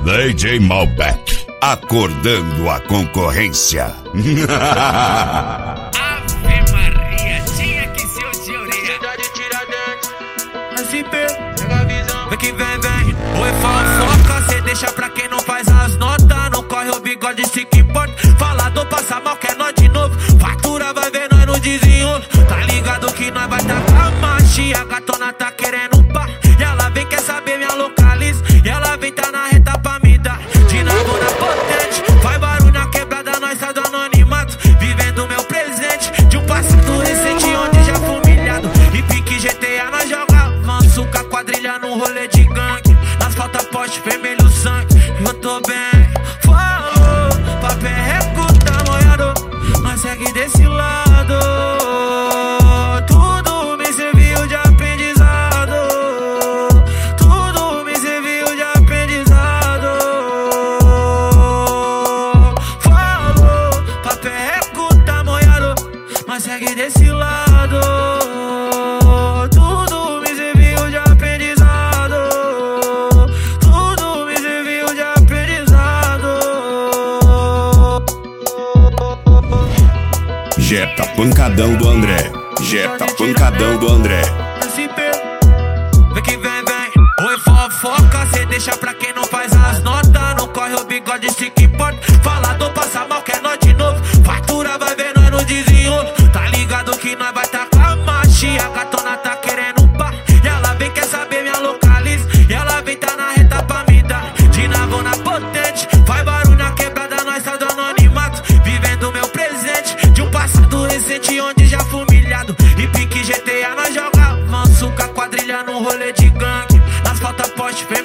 DJ Malbec, acordando a concorrência. Ave Maria, tinha que ser o de orelha. SP, pega a visão. Vem que vem. Oi, fofoca, cê deixa pra quem não faz as notas. Não corre o bigode, se que importa. Falador passa mal, quer nós de novo. Fatura vai ver nós no desenrolo. Tá ligado que nós vai tacar marcha. A gatona tá querendo um par. E ela vem, quer saber minha localiza. E ela vem, tá na reta pra me dar. De novo na potente. Faz barulho na quebrada, nós tá do anonimato. Vivendo meu presente. De um passado recente onde já fui humilhado. E pique GTA nós joga avanço com a quadrilha no rolê de gangue. Nas falta poste, vermelho sangue. Eu tô bem, falou. Paperreco tá molhado. Nós segue desse lado. Tudo me serviu de aprendizado. Tudo me serviu de aprendizado. Falou, paperreco tá molhado. Nós segue desse lado. Tudo me serviu de aprendizado. Tudo me serviu de aprendizado. Jetta pancadão do André. Jetta pancadão do André. SP, vem que vem. Oi, fofoca, cê deixa pra quem não faz as notas. Não corre o bigode, se que importa. Falador passa mal, quer nós de novo. Fatura vai ver nós no desenrolo. Tá ligado que nós vai tacar marcha. A gatona tá querendo um par. E ela vem, quer saber minha localiza. E ela vem, tá na reta pra me dar. De navô na potente. Faz barulho na quebrada, nós tá do anonimato. Vivendo meu presente. De um passado recente onde já fui humilhado. E pique GTA nós joga avanço com a quadrilha no rolê de gangue. Nas falta poste,